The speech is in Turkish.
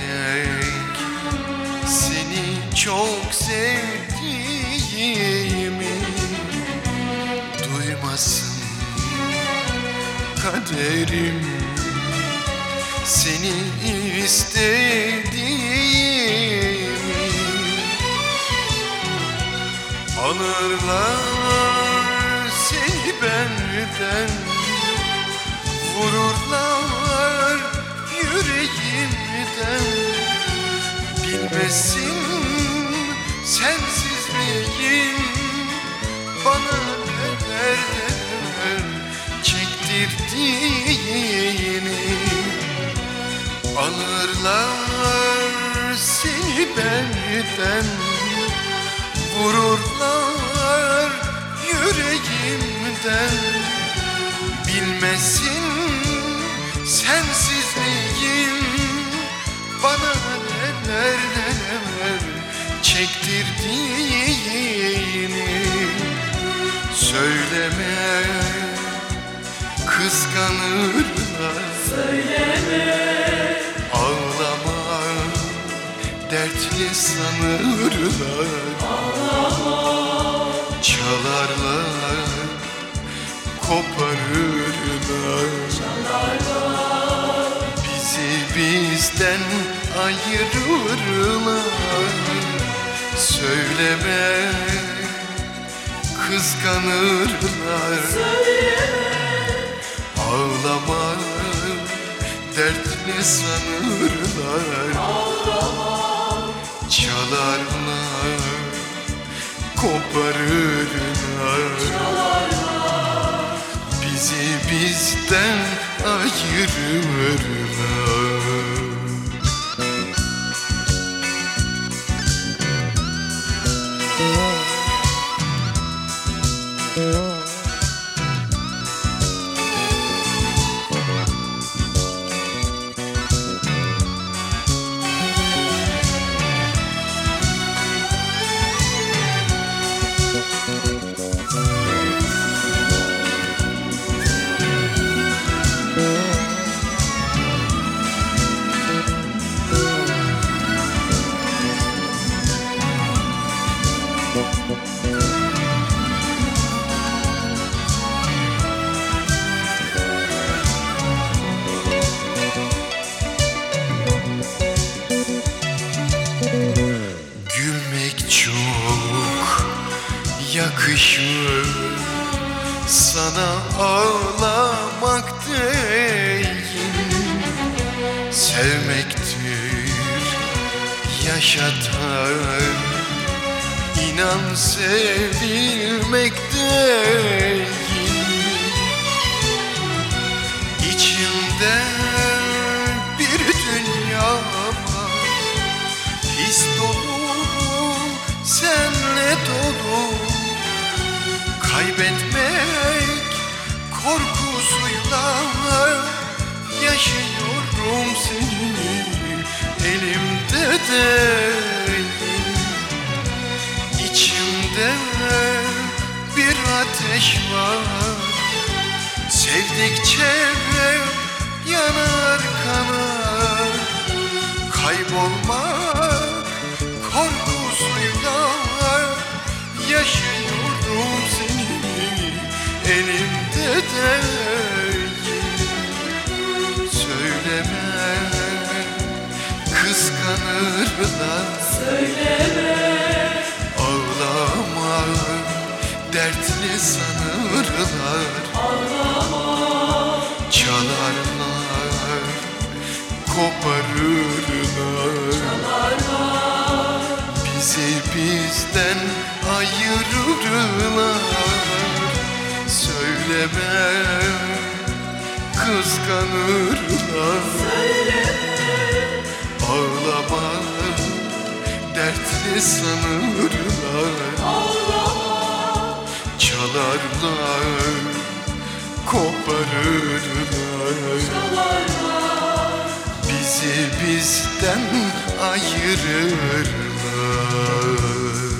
seni çok sevdiğimi duymasın kaderim, seni istediğimi alırlar seni benden, vururlar yüreğimden. Bilmesin sensizliğin bana neler çektirdiğini. Alırlar seni benden, vururlar yüreğimden. Bilmesin sensizliğin bana neler çektirdiğini. Söyleme, kıskanırlar. Söyleme, ağlama, dertli sanırlar. ağlama, çalarlar, koparırlar. çalarlar, bizi bizden ayırırlar. Söyleme, kıskanırlar. söyleme, ağlama, dertli sanırlar. ağlama, çalarlar, koparırlar. çalarlar, bizi bizden ayırırlar. Gülmek çok yakışır sana, ağlamak değil. Sevmektir yaşatan, inan sevilmek değil. İçimde bir dünya var, his dolu, senle dolu. Kaybetmek korkusuyla yaşıyorum seni, elimde değil. İçimde bir ateş var, sevdikçe yanar kanar. Kaybolmak korkusuyla yaşıyorum seni, elimde değil. Söyleme, kıskanırlar. söyleme, ağlama, dertli sanırlar. ağlama, çalarlar, koparırlar. çalarlar, bizi bizden ayırırlar. Söyleme, kıskanırlar. söyleme, ağlama, dertli sanırlar. ağlama, çalarlar, koparırlar. çalarlar, bizi bizden ayırırlar.